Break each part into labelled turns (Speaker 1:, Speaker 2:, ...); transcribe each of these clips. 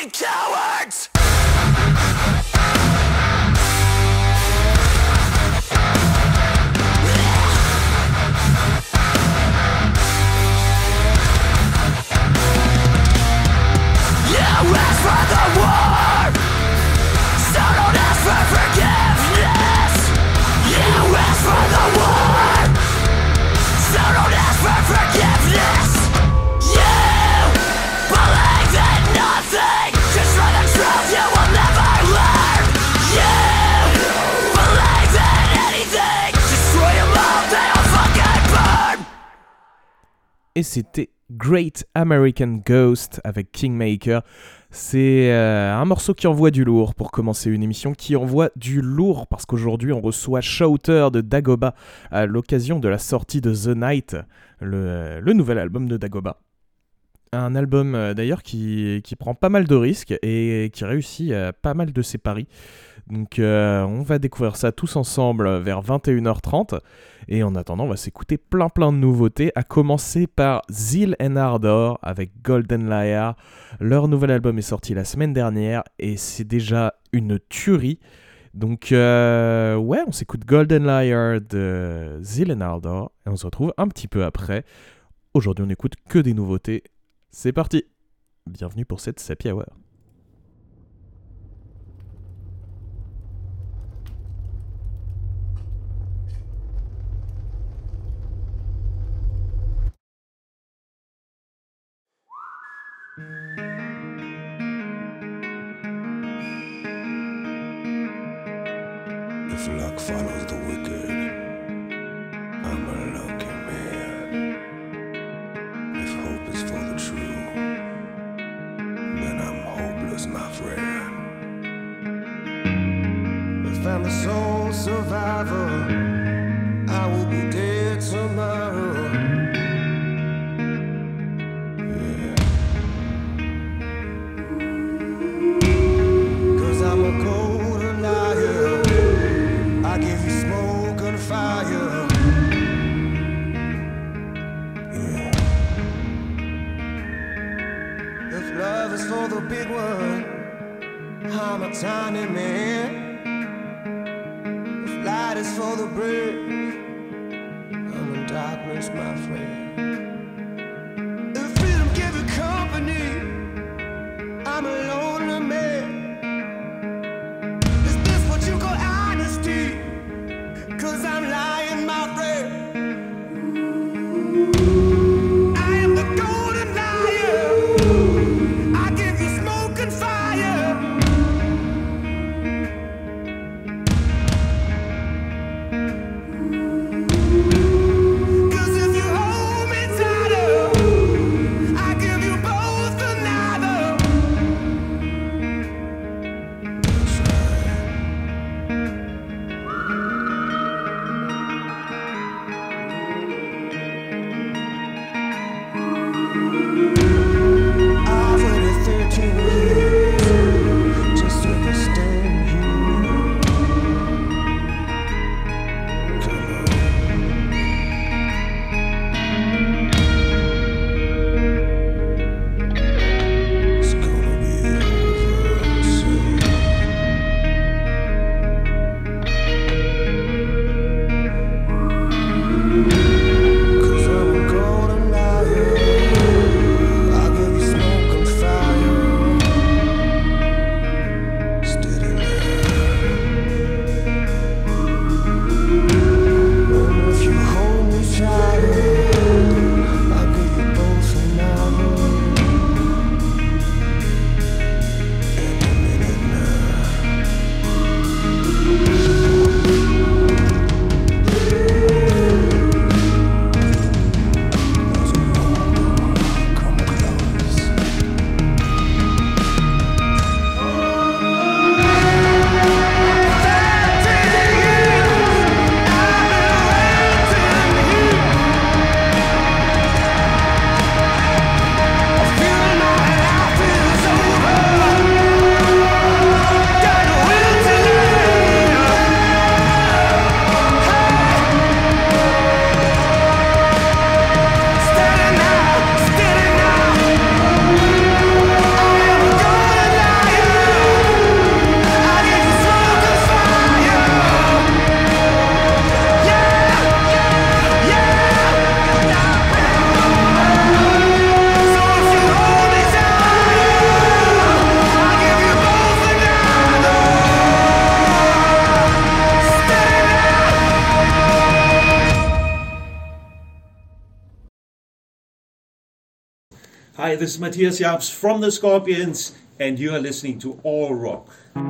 Speaker 1: fucking cowards! You ask for the war, so don't ask for forgiveness. You ask for the war, so don't ask for forgiveness. You believe in nothing, just for the truth you will never learn. You believe in anything, destroy them all, they all fucking burn.
Speaker 2: Et c'était Great American Ghost avec Kingmaker. C'est un morceau qui envoie du lourd pour commencer une émission qui envoie du lourd parce qu'aujourd'hui on reçoit Shouter de Dagoba à l'occasion de la sortie de The Night, le nouvel album de Dagoba. Un album d'ailleurs qui prend pas mal de risques et qui réussit pas mal de ses paris. Donc on va découvrir ça tous ensemble vers 21h30. Et en attendant, on va s'écouter plein de nouveautés, à commencer par Zeal and Ardor avec Golden Liar. Leur nouvel album est sorti la semaine dernière et c'est déjà une tuerie. Donc on s'écoute Golden Liar de Zeal and Ardor et on se retrouve un petit peu après. Aujourd'hui, on n'écoute que des nouveautés. C'est parti! Bienvenue pour cette Happy Hour.
Speaker 3: If luck follows the wicked, I'm a lucky man. If hope is for the true, then I'm hopeless, my friend. If I'm a sole survivor, I will be dead tomorrow. Yeah. 'Cause I'm a golden liar, I give you smoke and fire. Yeah. If love is for the big one, I'm a tiny man. If light is for the brave, I'm in darkness, my friend. If freedom give you company, I'm a lonely man. Is this what you call honesty? 'Cause I'm lying, my friend. I am the golden liar, I give you smoke and fire.
Speaker 4: Hi, this is Matthias Jabs from the Scorpions, and you are listening to All Rock.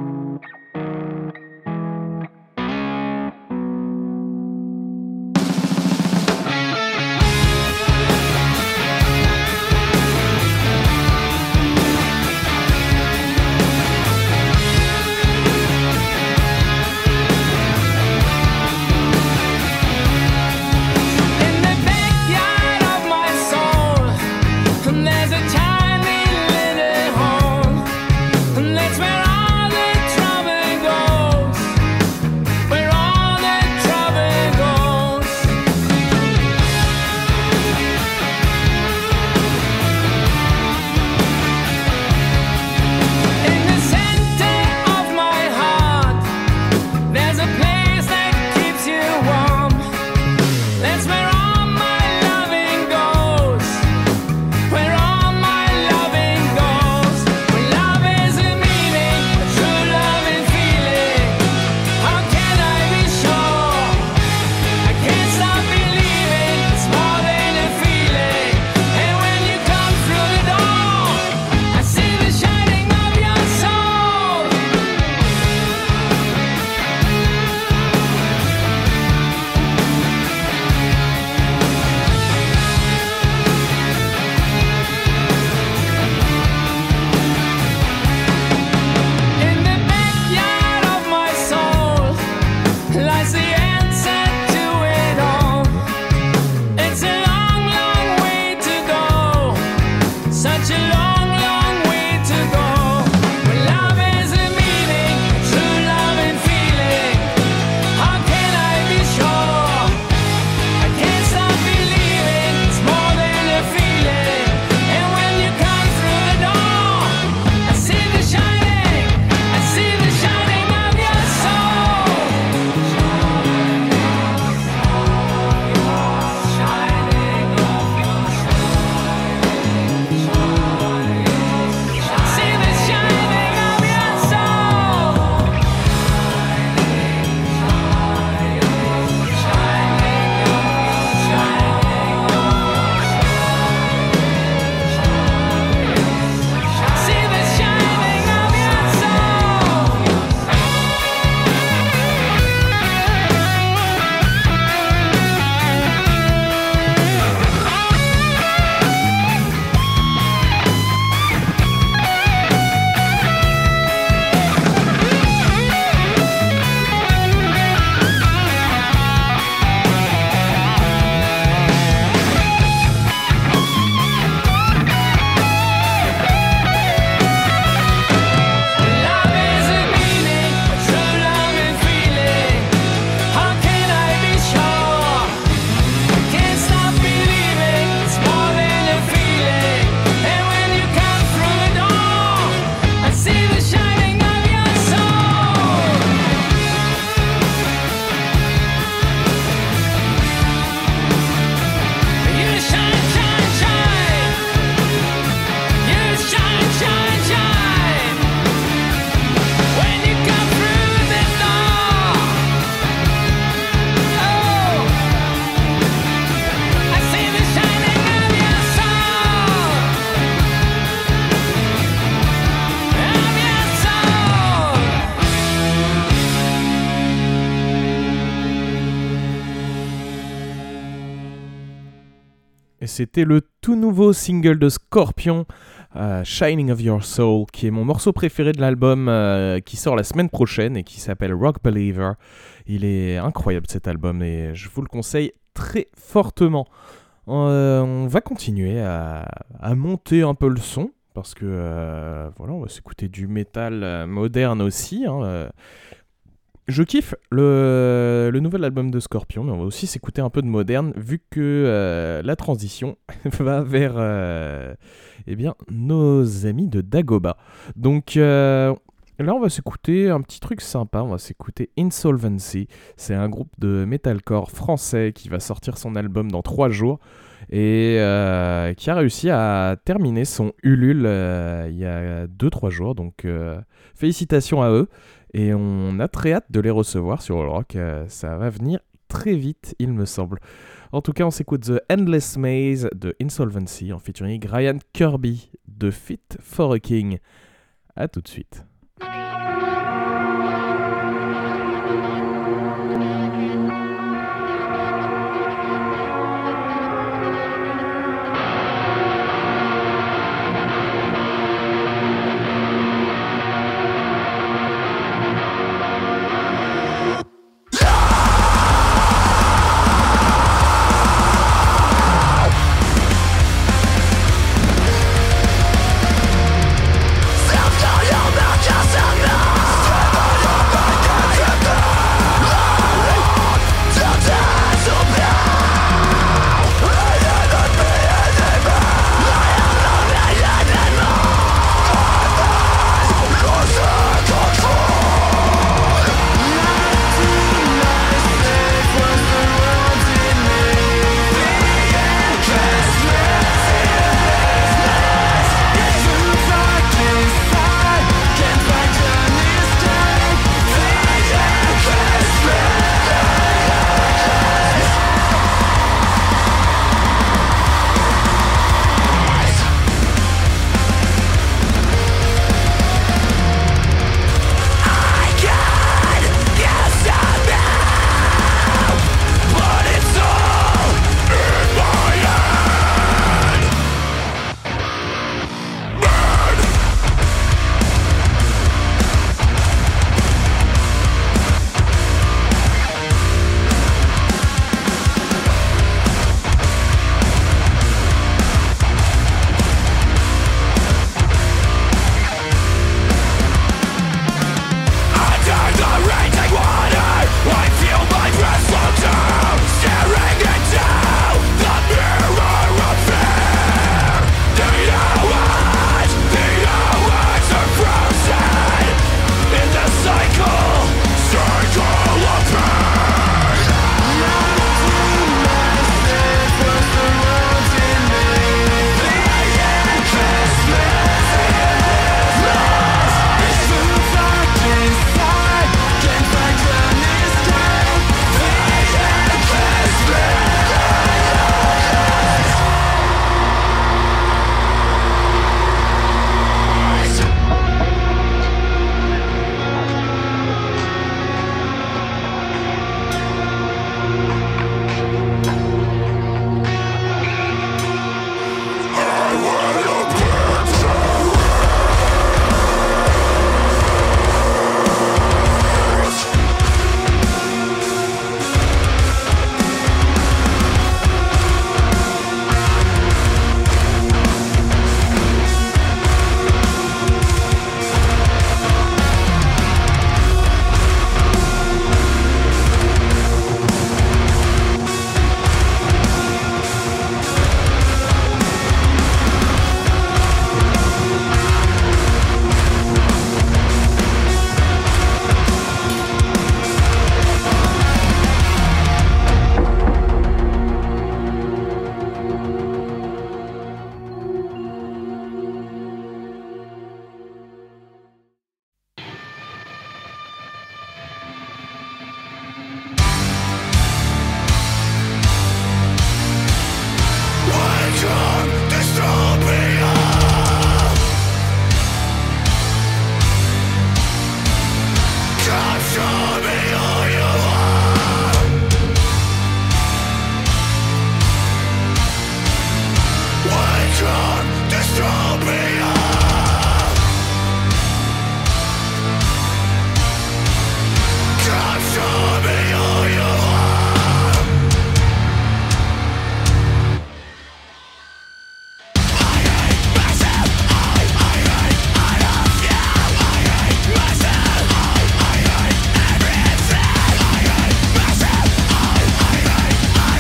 Speaker 2: Et c'était le tout nouveau single de Scorpion, Shining of Your Soul, qui est mon morceau préféré de l'album qui sort la semaine prochaine et qui s'appelle Rock Believer. Il est incroyable cet album et je vous le conseille très fortement. On va continuer à monter un peu le son parce que voilà, on va s'écouter du métal moderne aussi. Je kiffe le nouvel album de Scorpion, mais on va aussi s'écouter un peu de moderne, vu que la transition va vers nos amis de Dagoba. Donc là, on va s'écouter un petit truc sympa, on va s'écouter Insolvency. C'est un groupe de metalcore français qui va sortir son album dans 3 jours et qui a réussi à terminer son Ulule il y a 2-3 jours. Donc félicitations à eux. Et on a très hâte de les recevoir sur All Rock, ça va venir très vite, il me semble. En tout cas, on s'écoute The Endless Maze de Insolvency en featuring Ryan Kirby de Fit for a King. A tout de suite.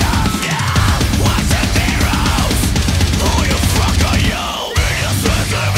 Speaker 1: Fuck are you?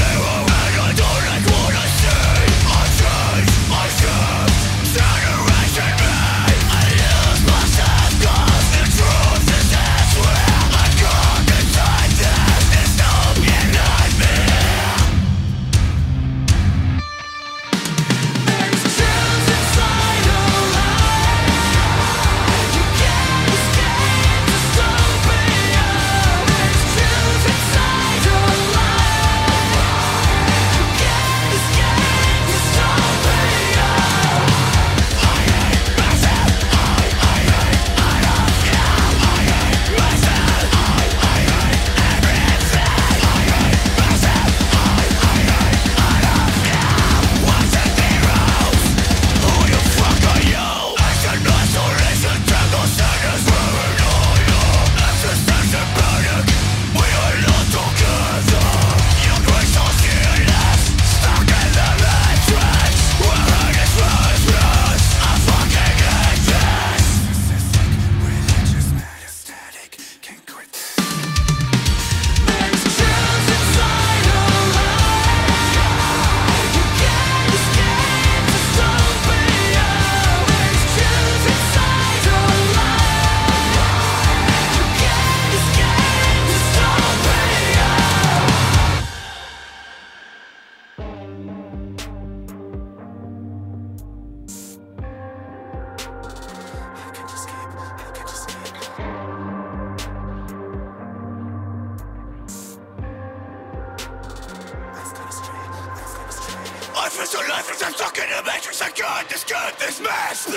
Speaker 1: life is a life, it's a stuck in a matrix. I can't escape this mess.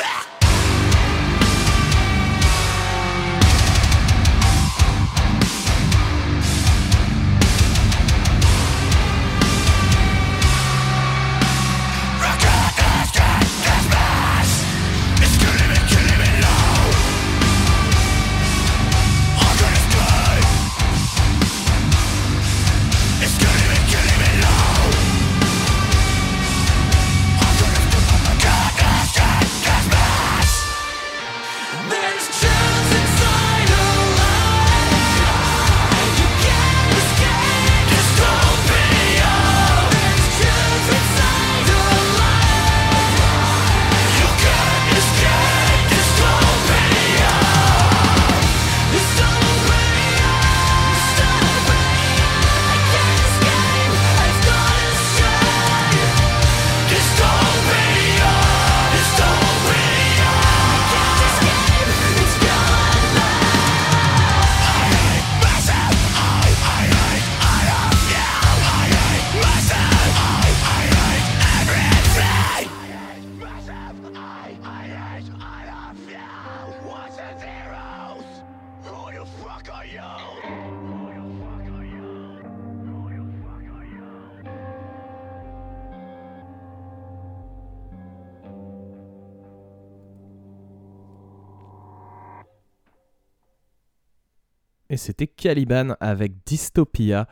Speaker 2: Et c'était Caliban avec Dystopia.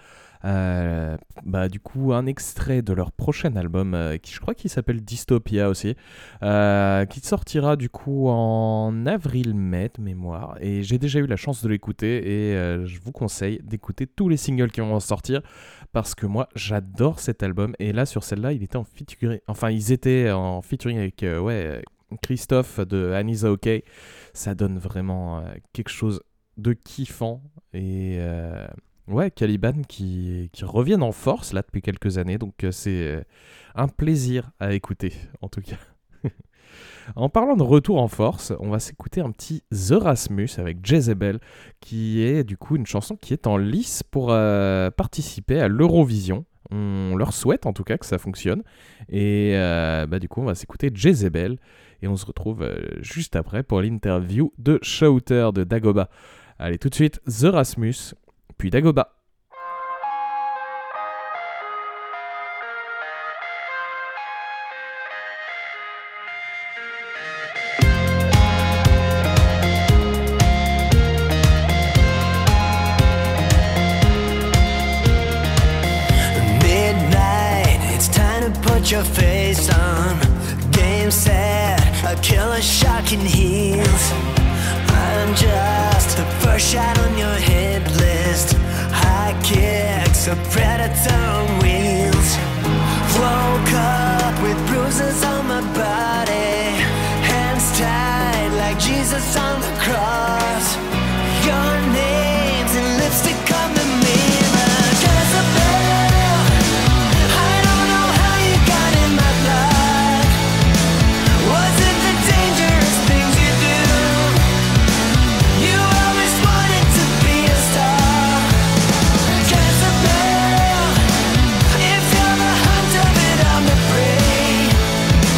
Speaker 2: Du coup, un extrait de leur prochain album, qui je crois qu'il s'appelle Dystopia aussi, qui sortira du coup en avril-mai de mémoire. Et j'ai déjà eu la chance de l'écouter et je vous conseille d'écouter tous les singles qui vont en sortir parce que moi j'adore cet album. Et là sur celle-là, ils étaient en featuring avec Christophe de Anisa OK. Ça donne vraiment quelque chose de kiffant et Caliban qui reviennent en force là depuis quelques années, donc c'est un plaisir à écouter en tout cas. En parlant de retour en force, on va s'écouter un petit The Rasmus avec Jezebel, qui est du coup une chanson qui est en lice pour participer à l'Eurovision. On leur souhaite en tout cas que ça fonctionne. Et du coup on va s'écouter Jezebel et on se retrouve juste après pour l'interview de Shouter de Dagoba. Allez, tout de suite, The Rasmus, puis Dagoba.
Speaker 5: Midnight, it's time to put your face on. Game set, a killer shock in heels. I'm just the first shot on your hit list. High kicks, a predator on wheels. Woke up with bruises on my body, hands tied like Jesus on the cross. Your name's in lipstick on the mirror. Jezebel, I don't know how you got in my blood. Was it the dangerous things you do? You always wanted to be a star. Jezebel, if you're the hunt of it, I'm the prey.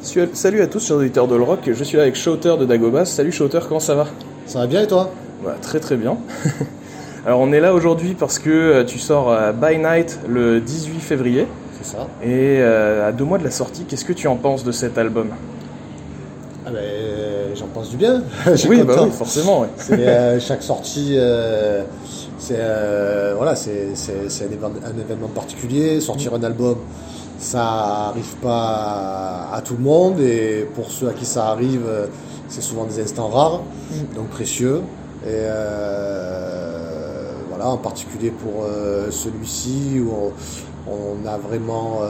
Speaker 2: Salut à tous, chers auditeurs de le rock. Je suis là avec Shouter de Dagobah. Salut Shouter, comment ça va?
Speaker 6: Ça va bien et toi?
Speaker 2: Bah, très très bien. Alors on est là aujourd'hui parce que tu sors By Night le 18 février.
Speaker 6: C'est ça.
Speaker 2: Et à 2 mois de la sortie, qu'est-ce que tu en penses de cet album?
Speaker 6: Ah ben, j'en pense du bien. Je suis
Speaker 2: Oui,
Speaker 6: content.
Speaker 2: bah oui, forcément. Ouais.
Speaker 6: C'est, chaque sortie, c'est un événement particulier. Sortir un album, ça arrive pas à tout le monde, et pour ceux à qui ça arrive, c'est souvent des instants rares, donc précieux. Et voilà, en particulier pour celui-ci où on a vraiment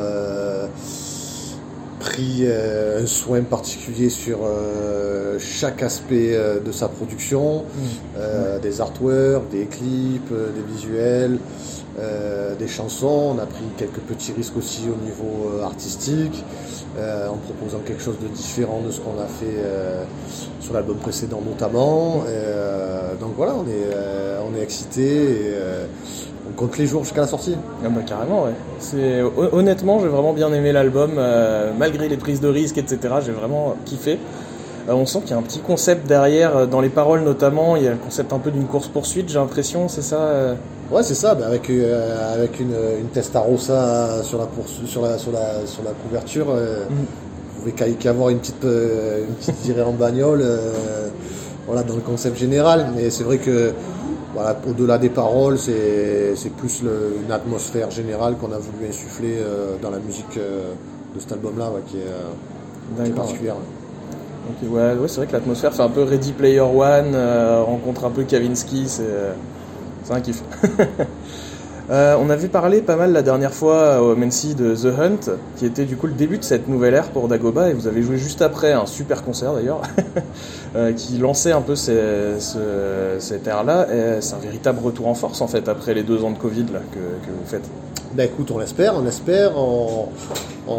Speaker 6: pris un soin particulier sur chaque aspect de sa production, des artworks, des clips, des visuels, des chansons. On a pris quelques petits risques aussi au niveau artistique, en proposant quelque chose de différent de ce qu'on a fait sur l'album précédent notamment. Donc voilà, on est excités, et on compte les jours jusqu'à la sortie.
Speaker 2: Ah bah carrément, ouais. Honnêtement, j'ai vraiment bien aimé l'album, malgré les prises de risques, etc. J'ai vraiment kiffé. On sent qu'il y a un petit concept derrière, dans les paroles notamment. Il y a le concept un peu d'une course-poursuite, j'ai l'impression, c'est ça
Speaker 6: Ouais, c'est ça, avec une Testarossa sur la couverture, vous pouvez qu'avoir une petite virée en bagnole, voilà, dans le concept général. Mais c'est vrai que, voilà, au-delà des paroles, c'est plus une atmosphère générale qu'on a voulu insuffler dans la musique de cet album-là, ouais, qui est particulière.
Speaker 2: Ouais. Okay, ouais, c'est vrai que l'atmosphère fait un peu Ready Player One, rencontre un peu Kavinsky, c'est un kiff. On avait parlé pas mal la dernière fois au MNC de The Hunt, qui était du coup le début de cette nouvelle ère pour Dagobah, et vous avez joué juste après un super concert d'ailleurs, qui lançait un peu cette ère-là. Et c'est un véritable retour en force en fait après les 2 ans de Covid là, que vous faites.
Speaker 6: Ben écoute, on l'espère. On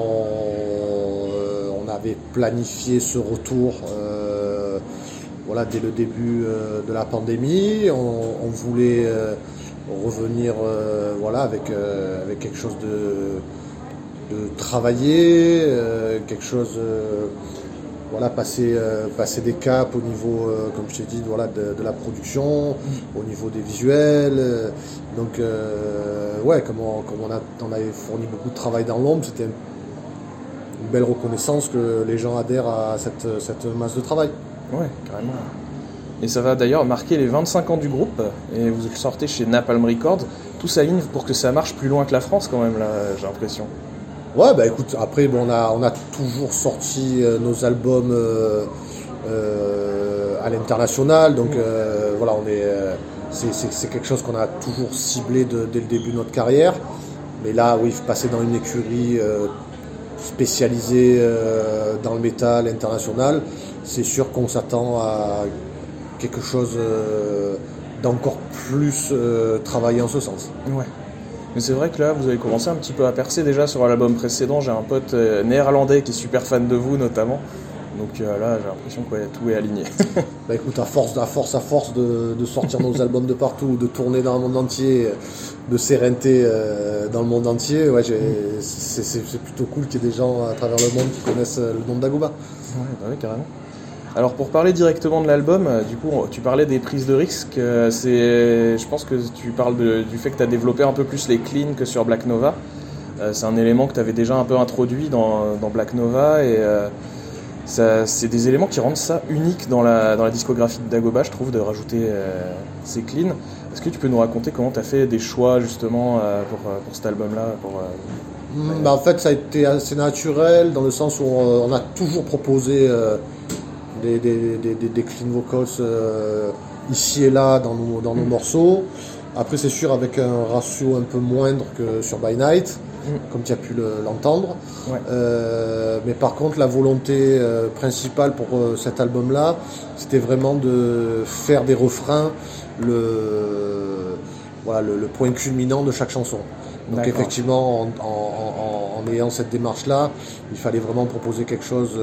Speaker 6: avait planifié ce retour voilà, dès le début de la pandémie. On voulait revenir voilà, avec quelque chose de travaillé, quelque chose, voilà, passer des caps au niveau, comme je t'ai dit, voilà, de la production, au niveau des visuels. Donc ouais, comme on avait fourni beaucoup de travail dans l'ombre, c'était une belle reconnaissance que les gens adhèrent à cette masse de travail.
Speaker 2: Ouais, carrément. Et ça va d'ailleurs marquer les 25 ans du groupe, et vous le sortez chez Napalm Records. Tout s'aligne pour que ça marche plus loin que la France quand même, là, j'ai l'impression. Ouais,
Speaker 6: bah écoute, après bon, on a toujours sorti nos albums à l'international, donc voilà, c'est quelque chose qu'on a toujours ciblé dès le début de notre carrière. Mais là, oui, passer dans une écurie spécialisée dans le métal international, c'est sûr qu'on s'attend à quelque chose d'encore plus travaillé en ce sens.
Speaker 2: Ouais. Mais c'est vrai que là, vous avez commencé un petit peu à percer déjà sur l'album précédent. J'ai un pote néerlandais qui est super fan de vous notamment. Donc là, j'ai l'impression que tout est aligné.
Speaker 6: Bah écoute, à force de sortir nos albums de partout, de tourner dans le monde entier, de s'éreinter dans le monde entier, ouais, c'est plutôt cool qu'il y ait des gens à travers le monde qui connaissent le nom de Dagobah.
Speaker 2: Ouais, carrément. Alors pour parler directement de l'album, du coup tu parlais des prises de risques, je pense que tu parles du fait que tu as développé un peu plus les cleans que sur Black Nova. C'est un élément que tu avais déjà un peu introduit dans Black Nova, et c'est des éléments qui rendent ça unique dans la discographie de Dagobah, je trouve, de rajouter ces cleans. Est-ce que tu peux nous raconter comment tu as fait des choix justement pour cet album-là
Speaker 6: Bah en fait ça a été assez naturel dans le sens où on a toujours proposé des clean vocals ici et là dans nos morceaux. Après c'est sûr avec un ratio un peu moindre que sur By Night, comme tu as pu l'entendre. Ouais. Mais par contre la volonté principale pour cet album là, c'était vraiment de faire des refrains le point culminant de chaque chanson. Donc d'accord. Effectivement en ayant cette démarche là, il fallait vraiment proposer quelque chose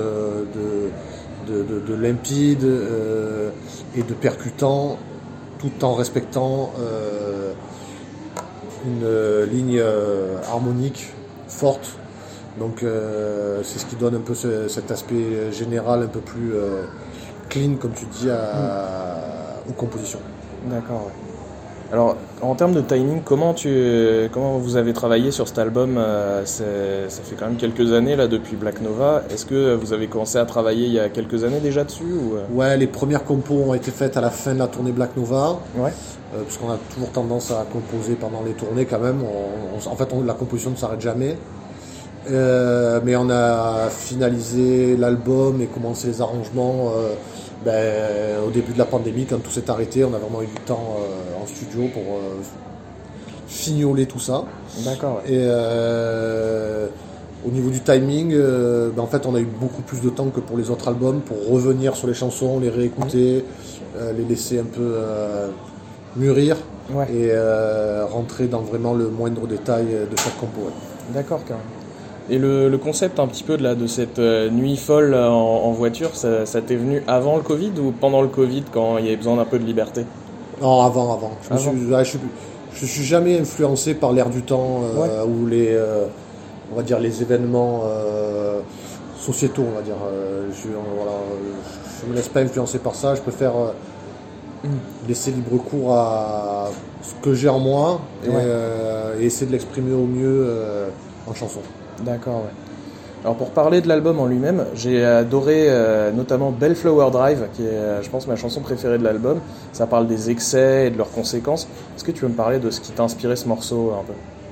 Speaker 6: de limpide et de percutant, tout en respectant une ligne harmonique forte, Donc c'est ce qui donne un peu cet aspect général un peu plus clean, comme tu dis, aux compositions.
Speaker 2: D'accord, ouais. Alors, en termes de timing, comment vous avez travaillé sur cet album? Ça fait quand même quelques années là depuis Black Nova. Est-ce que vous avez commencé à travailler il y a quelques années déjà dessus ou...
Speaker 6: Ouais, les premières compos ont été faites à la fin de la tournée Black Nova.
Speaker 2: Ouais.
Speaker 6: Parce qu'on a toujours tendance à composer pendant les tournées quand même. En fait, la composition ne s'arrête jamais. Mais on a finalisé l'album et commencé les arrangements au début de la pandémie, quand tout s'est arrêté. On a vraiment eu du temps en studio pour fignoler tout ça.
Speaker 2: D'accord. Ouais.
Speaker 6: Et au niveau du timing, en fait, on a eu beaucoup plus de temps que pour les autres albums pour revenir sur les chansons, les réécouter, les laisser un peu mûrir,
Speaker 2: Ouais.
Speaker 6: et rentrer dans vraiment le moindre détail de chaque compo. Ouais.
Speaker 2: D'accord, quand même. Et le concept un petit peu de cette nuit folle en voiture, ça t'est venu avant le Covid ou pendant le Covid quand il y avait besoin d'un peu de liberté?
Speaker 6: Non, avant. Je suis jamais influencé par l'air du temps ou on va dire les événements sociétaux, on va dire. Je me laisse pas influencer par ça. Je préfère laisser libre cours à ce que j'ai en moi et essayer de l'exprimer au mieux en chanson.
Speaker 2: D'accord, ouais. Alors pour parler de l'album en lui-même, j'ai adoré notamment Bellflower Drive, qui est, je pense, ma chanson préférée de l'album. Ça parle des excès et de leurs conséquences. Est-ce que tu veux me parler de ce qui t'a inspiré ce morceau un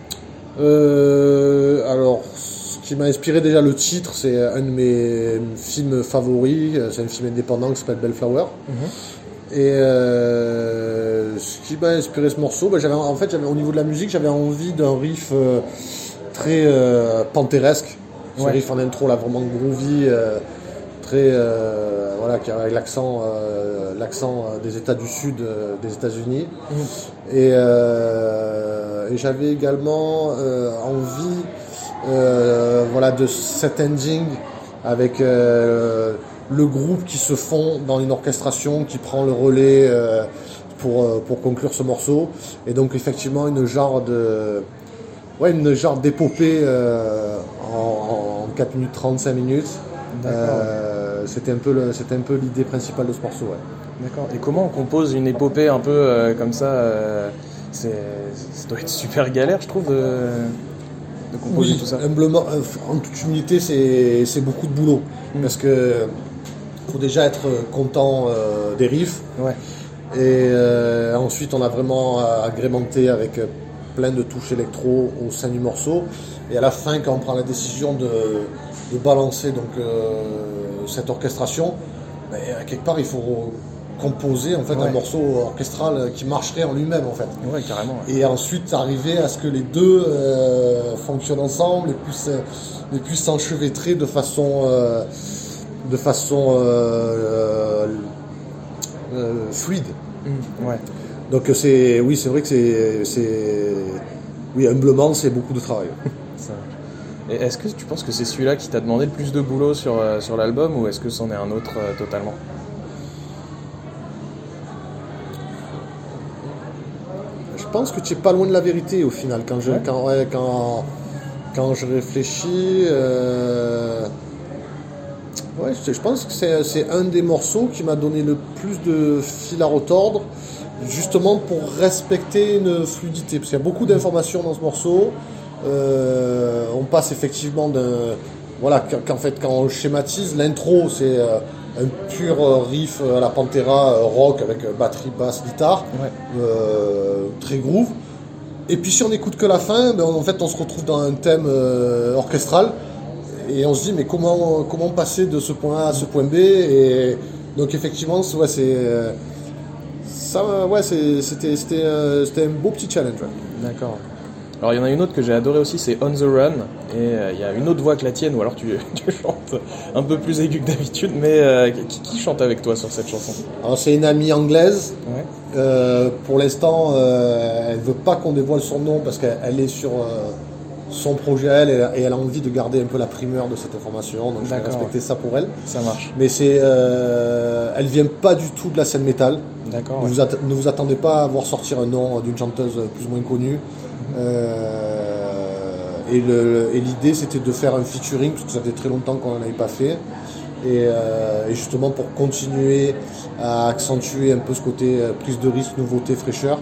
Speaker 2: peu?
Speaker 6: Alors, ce qui m'a inspiré déjà le titre, c'est un de mes films favoris. C'est un film indépendant qui s'appelle Bellflower. Et ce qui m'a inspiré ce morceau, j'avais au niveau de la musique, j'avais envie d'un riff très panthéresque. Ce riff en intro là, vraiment groovy, très qui a l'accent des États du Sud des États-Unis. Et j'avais également envie de cet ending avec le groupe qui se fond dans une orchestration qui prend le relais pour conclure ce morceau. Et donc effectivement une genre d'épopée en 4 minutes 30, 5 minutes. C'était un peu l'idée principale de ce morceau. Ouais.
Speaker 2: D'accord. Et comment on compose une épopée un peu comme ça ça doit être super galère, je trouve, de composer tout ça.
Speaker 6: Humblement, en toute humilité, c'est beaucoup de boulot. Parce que faut déjà être content des riffs. Ouais. Et ensuite, on a vraiment agrémenté avec plein de touches électro au sein du morceau. Et à la fin, quand on prend la décision de balancer cette orchestration, quelque part, il faut composer en fait un morceau orchestral qui marcherait en lui-même en fait.
Speaker 2: Ouais, carrément. Ouais.
Speaker 6: Et ensuite arriver à ce que les deux fonctionnent ensemble et puissent s'enchevêtrer de façon fluide.
Speaker 2: Ouais.
Speaker 6: Donc c'est vrai que humblement c'est beaucoup de travail.
Speaker 2: Ça. Et est-ce que tu penses que c'est celui-là qui t'a demandé le plus de boulot sur l'album ou est-ce que c'en est un autre totalement?
Speaker 6: Je pense que tu n'es pas loin de la vérité au final. Quand je réfléchis, je pense que c'est un des morceaux qui m'a donné le plus de fil à retordre, justement pour respecter une fluidité. Parce qu'il y a beaucoup d'informations dans ce morceau. On passe effectivement quand on schématise, l'intro c'est un pur riff à la Pantera rock avec batterie, basse, guitare, très groove. Et puis si on n'écoute que la fin, en fait on se retrouve dans un thème orchestral et on se dit mais comment passer de ce point A à ce point B. Et donc effectivement c'était un beau petit challenge. Ouais.
Speaker 2: D'accord. Alors il y en a une autre que j'ai adorée aussi, c'est On the Run, et il y a une autre voix que la tienne, ou alors tu chantes un peu plus aigu que d'habitude, mais qui chante avec toi sur cette chanson?
Speaker 6: Alors c'est une amie anglaise,
Speaker 2: ouais.
Speaker 6: Pour l'instant elle veut pas qu'on dévoile son nom parce qu'elle est sur son projet à elle, et elle a envie de garder un peu la primeur de cette information, donc je vais respecter ça pour elle.
Speaker 2: Ça marche.
Speaker 6: Mais elle vient pas du tout de la scène métal.
Speaker 2: D'accord.
Speaker 6: Ne vous attendez pas à voir sortir un nom d'une chanteuse plus ou moins connue. Et l'idée c'était de faire un featuring, parce que ça faisait très longtemps qu'on n'en avait pas fait. Et justement pour continuer à accentuer un peu ce côté prise de risque, nouveauté, fraîcheur,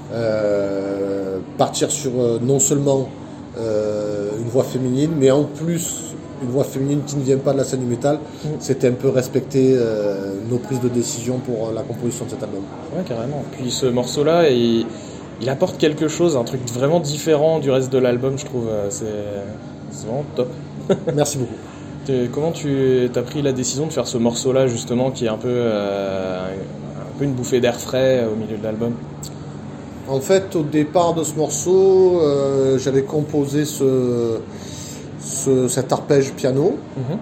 Speaker 6: partir sur non seulement une voix féminine, mais en plus une voix féminine qui ne vient pas de la scène du métal, c'était un peu respecter nos prises de décision pour la composition de cet album.
Speaker 2: Ouais, carrément. Puis ce morceau-là, il apporte quelque chose, un truc vraiment différent du reste de l'album, je trouve. C'est vraiment top.
Speaker 6: Merci beaucoup.
Speaker 2: Comment tu as pris la décision de faire ce morceau-là, justement, qui est un peu une bouffée d'air frais au milieu de l'album?
Speaker 6: En fait, au départ de ce morceau, j'avais composé cet arpège piano.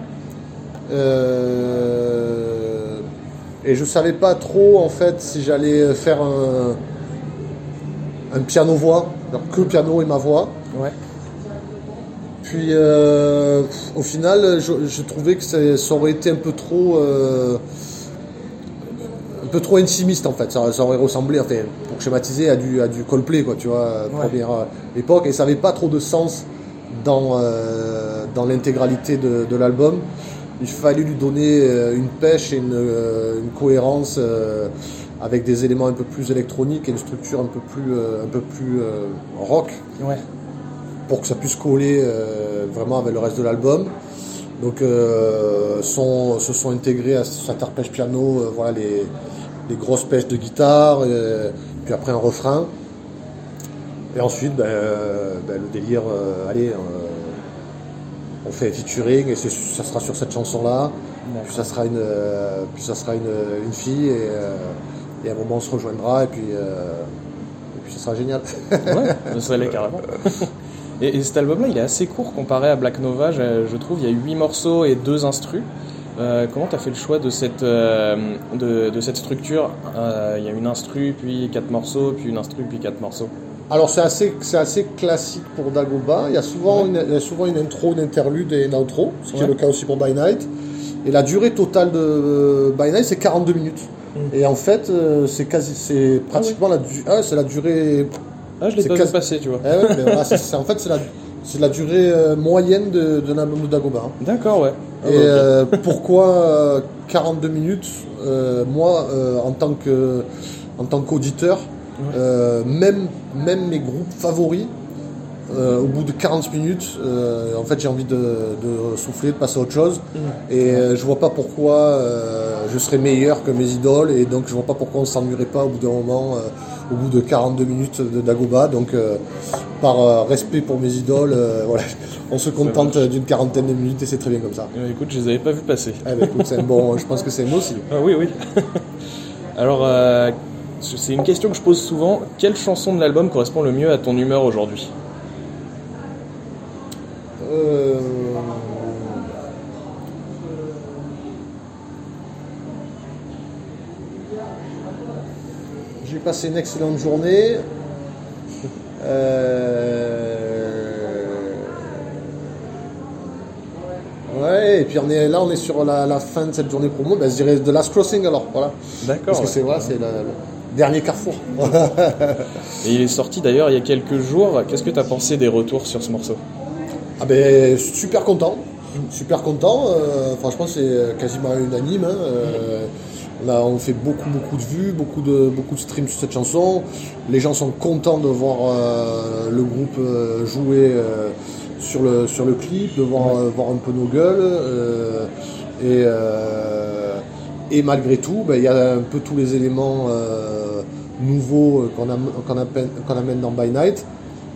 Speaker 6: Et je savais pas trop, en fait, si j'allais faire un piano-voix, alors que piano et ma voix.
Speaker 2: Ouais.
Speaker 6: Puis au final, je trouvais que ça aurait été un peu trop intimiste en fait. Ça aurait ressemblé, enfin, pour schématiser, à du Coldplay, quoi, tu vois, première époque, et ça n'avait pas trop de sens dans l'intégralité de l'album. Il fallait lui donner une pêche et une cohérence avec des éléments un peu plus électroniques et une structure un peu plus rock. Ouais. Pour que ça puisse coller vraiment avec le reste de l'album. Donc se sont intégrés à cet arpège piano, voilà, les grosses pêches de guitare, puis après un refrain. Et ensuite, le délire, on fait un featuring et ça sera sur cette chanson-là. Puis ça sera une fille et à un moment on se rejoindra et puis ça sera génial.
Speaker 2: Ouais, ça l'est carrément. Et cet album-là, il est assez court comparé à Black Nova, je trouve. Il y a 8 morceaux et 2 instrus. Comment tu as fait le choix de cette structure? Il y a une instru, puis 4 morceaux, puis une instru, puis 4 morceaux.
Speaker 6: Alors c'est assez classique pour Dagoba. Il y a souvent une intro, une interlude et une outro, ce qui est le cas aussi pour By Night. Et la durée totale de By Night, c'est 42 minutes. Et en fait, c'est pratiquement la durée...
Speaker 2: Ah, je l'ai pas vu passer, tu vois.
Speaker 6: Ouais, mais voilà, en fait, c'est la durée moyenne de l'album de Dagoba. Hein.
Speaker 2: D'accord, ouais.
Speaker 6: Et pourquoi 42 minutes moi, en tant qu'auditeur, même mes groupes favoris, au bout de 40 minutes, en fait, j'ai envie de souffler, de passer à autre chose. Et je vois pas pourquoi je serais meilleur que mes idoles. Et donc, je vois pas pourquoi on s'ennuierait pas au bout d'un moment, au bout de 42 minutes de Dagoba. Donc, par respect pour mes idoles, voilà, on se contente d'une quarantaine de minutes et c'est très bien comme ça.
Speaker 2: Écoute, je les avais pas vus passer.
Speaker 6: Écoute, je pense que c'est moi aussi.
Speaker 2: Ah, oui. Alors, c'est une question que je pose souvent. Quelle chanson de l'album correspond le mieux à ton humeur aujourd'hui ?
Speaker 6: J'ai passé une excellente journée. Ouais, et puis on est sur la fin de cette journée promo. Je dirais The Last Crossing alors, voilà.
Speaker 2: D'accord.
Speaker 6: Parce que c'est le dernier carrefour.
Speaker 2: Et il est sorti d'ailleurs il y a quelques jours. Qu'est-ce que tu as pensé des retours sur ce morceau ?
Speaker 6: Super content. Franchement, c'est quasiment unanime. On fait beaucoup de vues, beaucoup de streams sur cette chanson. Les gens sont contents de voir le groupe jouer sur le clip, de voir un peu nos gueules. Et malgré tout, il y a un peu tous les éléments nouveaux qu'on amène dans By Night.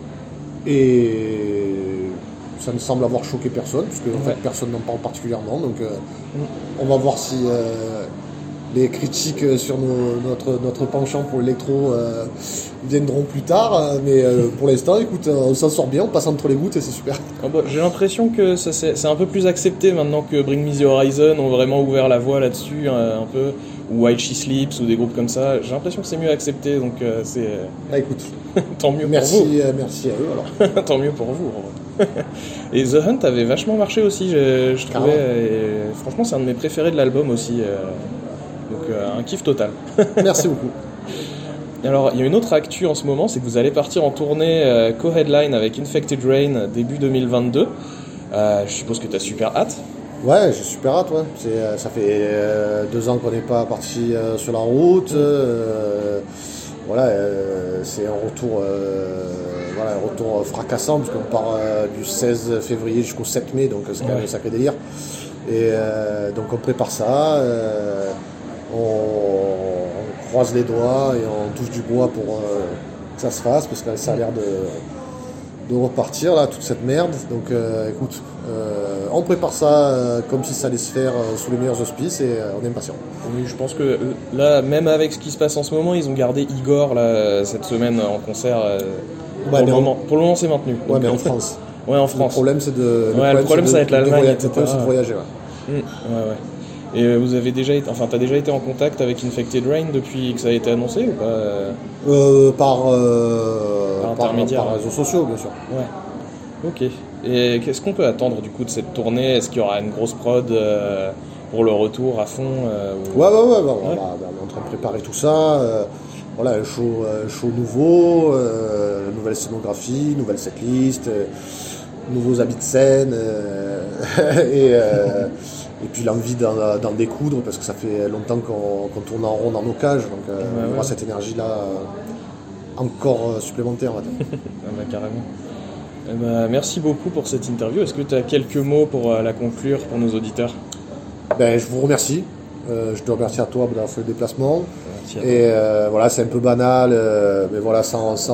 Speaker 6: Et ça me semble avoir choqué personne, parce que en fait, personne n'en parle particulièrement. Donc on va voir si les critiques sur notre penchant pour l'électro viendront plus tard. Mais pour l'instant, écoute, on s'en sort bien, on passe entre les gouttes et c'est super.
Speaker 2: J'ai l'impression que c'est un peu plus accepté maintenant que Bring Me The Horizon ont vraiment ouvert la voie là-dessus un peu, ou While She Sleeps ou des groupes comme ça. J'ai l'impression que c'est mieux accepté, donc c'est...
Speaker 6: écoute,
Speaker 2: tant mieux pour vous.
Speaker 6: Merci à eux alors.
Speaker 2: Tant mieux pour vous. Et The Hunt avait vachement marché aussi, je trouvais. Et franchement, c'est un de mes préférés de l'album aussi. Donc un kiff total.
Speaker 6: Merci beaucoup.
Speaker 2: Alors, il y a une autre actu en ce moment, c'est que vous allez partir en tournée co-headline avec Infected Rain début 2022. Je suppose que tu as super hâte.
Speaker 6: Ouais, j'ai super hâte, ouais. Ça fait 2 ans qu'on n'est pas parti sur la route. C'est un retour, un retour fracassant, parce qu'on part du 16 février jusqu'au 7 mai, donc c'est quand même un sacré délire. Et donc on prépare ça, on croise les doigts et on touche du bois pour que ça se fasse, parce que ça a l'air de repartir là, toute cette merde. Donc écoute, on prépare ça comme si ça allait se faire sous les meilleurs auspices, et on est impatient.
Speaker 2: Oui, je pense que là, même avec ce qui se passe en ce moment, ils ont gardé Igor là, cette semaine en concert. Pour le moment, c'est maintenu.
Speaker 6: Ouais,
Speaker 2: donc,
Speaker 6: mais en France.
Speaker 2: Ouais, en France.
Speaker 6: Le problème, c'est de.
Speaker 2: Le problème, ça va être l'Allemagne, etc.
Speaker 6: C'est de voyager,
Speaker 2: ouais. Et vous avez déjà été, t'as déjà été en contact avec Infected Rain depuis que ça a été annoncé ou pas
Speaker 6: Par
Speaker 2: intermédiaire,
Speaker 6: par réseaux sociaux, bien sûr.
Speaker 2: Ouais. Ok. Et qu'est-ce qu'on peut attendre du coup de cette tournée ? Est-ce qu'il y aura une grosse prod pour le retour à fond
Speaker 6: Ouais. On est en train de préparer tout ça. Un show nouveau, nouvelle scénographie, nouvelle setlist, nouveaux habits de scène, et puis l'envie d'en découdre, parce que ça fait longtemps qu'on tourne en rond dans nos cages, donc on aura cette énergie-là encore supplémentaire, on va dire.
Speaker 2: Carrément. Merci beaucoup pour cette interview. Est-ce que tu as quelques mots pour la conclure pour nos auditeurs ?
Speaker 6: Je vous remercie. Je te remercie à toi d'avoir fait le déplacement. Et c'est un peu banal, mais voilà, sans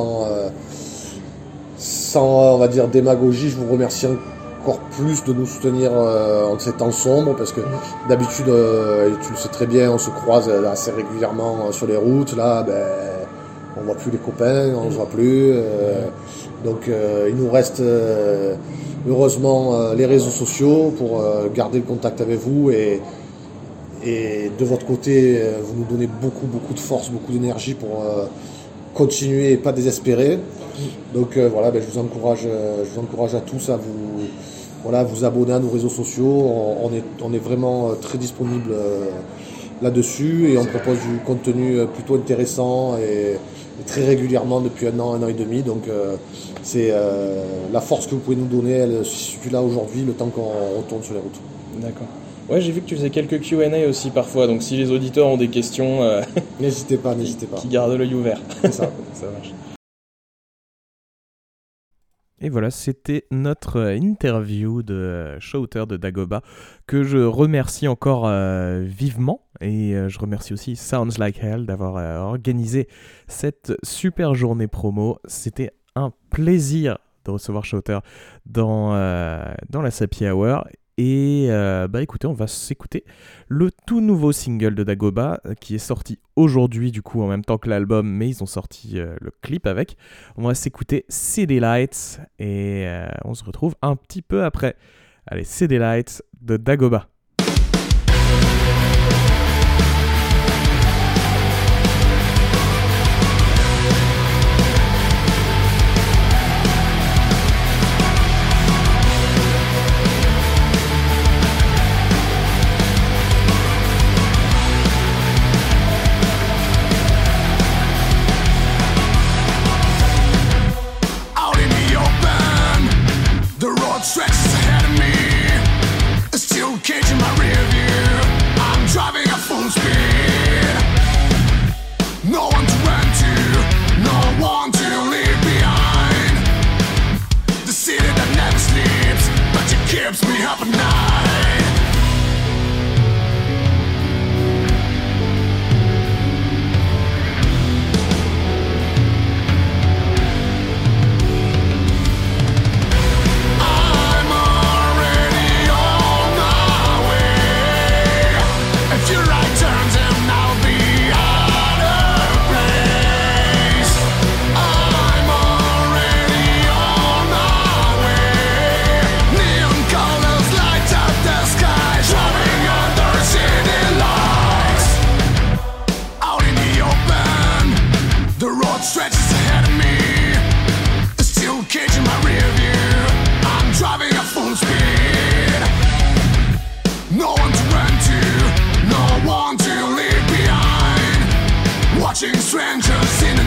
Speaker 6: on va dire démagogie, je vous remercie encore plus de nous soutenir en ces temps sombres, parce que d'habitude, tu le sais très bien, on se croise assez régulièrement sur les routes. Là, on voit plus les copains, on se voit plus. Donc il nous reste heureusement les réseaux sociaux pour garder le contact avec vous, et de votre côté, vous nous donnez beaucoup de force, beaucoup d'énergie pour continuer et pas désespérer. Donc je vous encourage à tous à vous abonner à nos réseaux sociaux. On est vraiment très disponible là-dessus, et on propose du contenu plutôt intéressant et très régulièrement depuis 1 an et demi. Donc c'est la force que vous pouvez nous donner, elle se situe là aujourd'hui, le temps qu'on retourne sur les routes.
Speaker 2: D'accord. Ouais, j'ai vu que tu faisais quelques Q&A aussi parfois, donc si les auditeurs ont des questions,
Speaker 6: n'hésitez pas.
Speaker 2: Qui gardent l'œil ouvert.
Speaker 6: C'est ça.
Speaker 2: Ça marche. Et voilà, c'était notre interview de Shouter de Dagoba, que je remercie encore vivement, et je remercie aussi Sounds Like Hell d'avoir organisé cette super journée promo. C'était un plaisir de recevoir Shouter dans la Sappy Hour. Et écoutez, on va s'écouter le tout nouveau single de Dagoba qui est sorti aujourd'hui, du coup en même temps que l'album, mais ils ont sorti le clip avec. On va s'écouter City Lights, et on se retrouve un petit peu après. Allez, City Lights de Dagoba.
Speaker 1: Stretches ahead of me, a steel cage in my rear view. I'm driving at full speed. No one to run to, no one to leave behind. The city that never sleeps, but it keeps me up at night. Stretches ahead of me, a steel cage in my rear view. I'm driving at full speed. No one to run to, no one to leave behind. Watching strangers in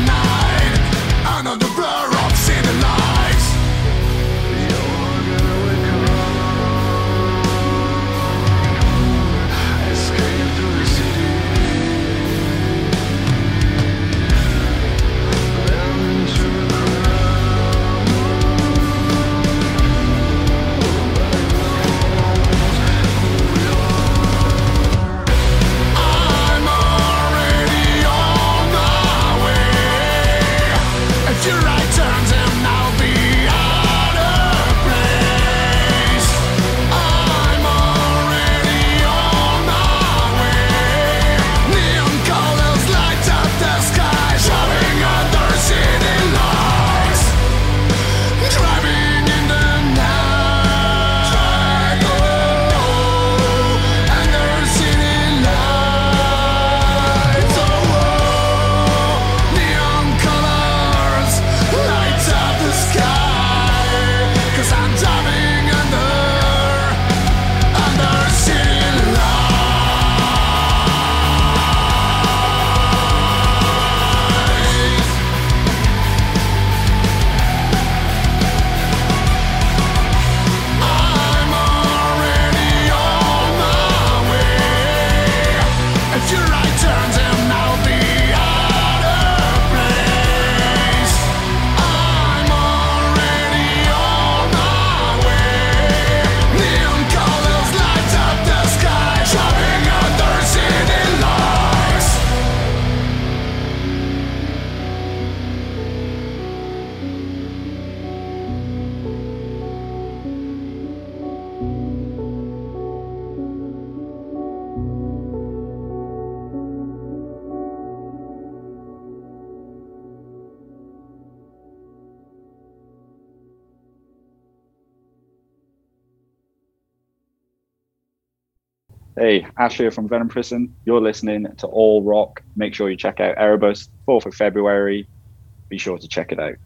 Speaker 7: Hey, Ash here from Venom Prison. You're listening to All Rock. Make sure you check out Erebus, 4th of February. Be sure to check it out.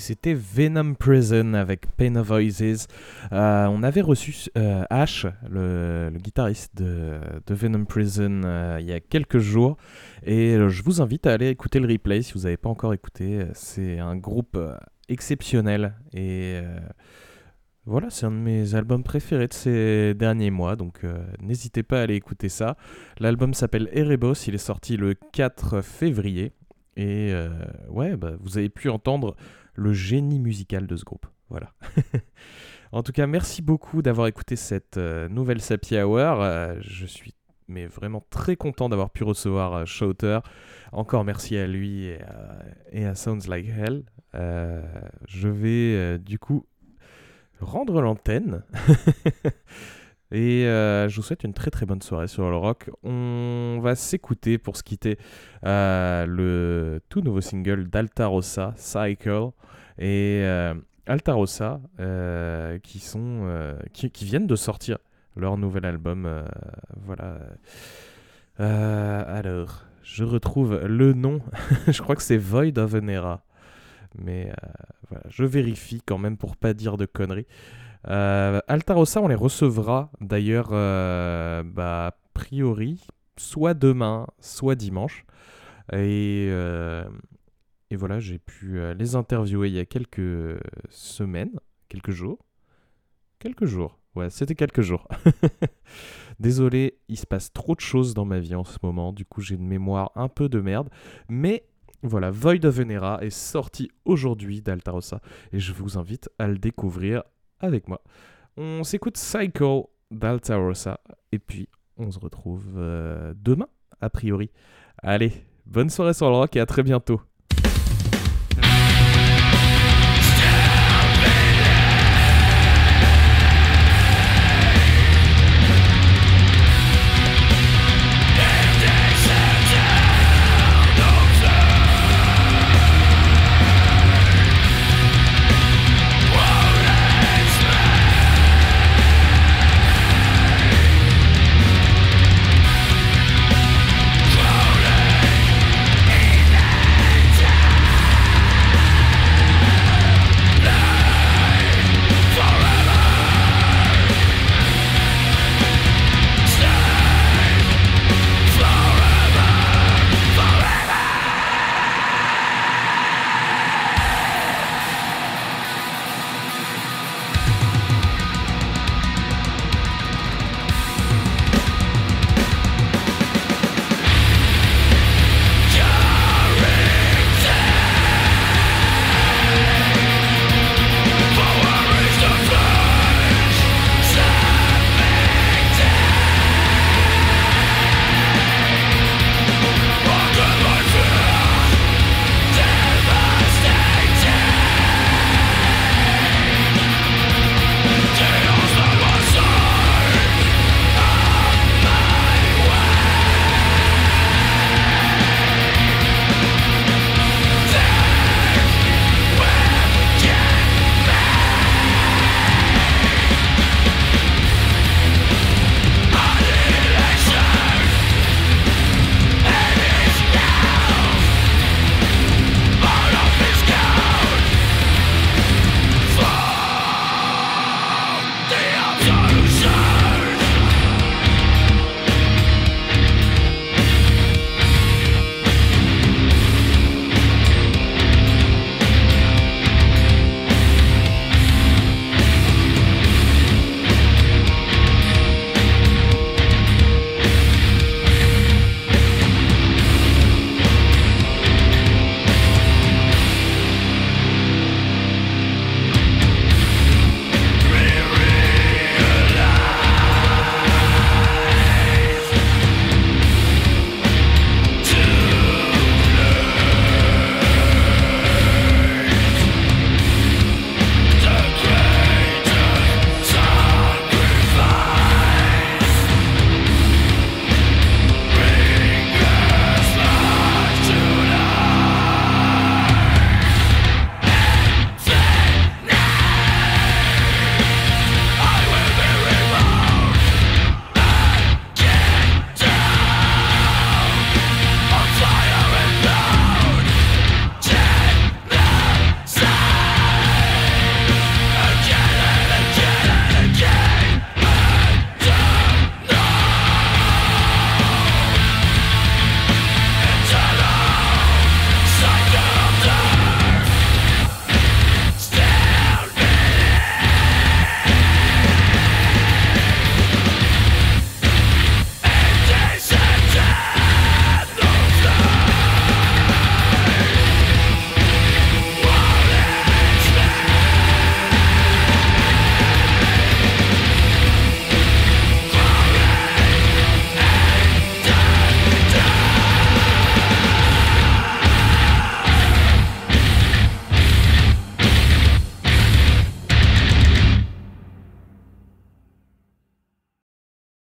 Speaker 2: c'était Venom Prison avec Pain of Voices. On avait reçu Ash, le guitariste de Venom Prison, il y a quelques jours. Et je vous invite à aller écouter le replay si vous n'avez pas encore écouté. C'est un groupe exceptionnel. Et voilà, c'est un de mes albums préférés de ces derniers mois. Donc n'hésitez pas à aller écouter ça. L'album s'appelle Erebos. Il est sorti le 4 février. Et vous avez pu entendre le génie musical de ce groupe. Voilà. En tout cas, merci beaucoup d'avoir écouté cette nouvelle Sapi Hour. Je suis vraiment très content d'avoir pu recevoir Shouter. Encore merci à lui et à Sounds Like Hell. Je vais du coup rendre l'antenne. Et je vous souhaite une très très bonne soirée sur le rock. On va s'écouter pour se quitter le tout nouveau single d'Altarossa, Cycle. Et Altarossa qui viennent de sortir leur nouvel album. Voilà. Alors, je retrouve le nom. Je crois que c'est Void of an Era. Mais voilà, je vérifie quand même pour pas dire de conneries. Altarossa, on les recevra d'ailleurs a priori soit demain, soit dimanche. Et voilà, j'ai pu les interviewer il y a quelques semaines, quelques jours. Ouais, c'était quelques jours. Désolé, il se passe trop de choses dans ma vie en ce moment. Du coup, j'ai une mémoire un peu de merde. Mais voilà, Void of an Era est sorti aujourd'hui d'Altarossa. Et je vous invite à le découvrir avec moi. On s'écoute Cycle d'Altarossa. Et puis, on se retrouve demain, a priori. Allez, bonne soirée sur le rock et à très bientôt.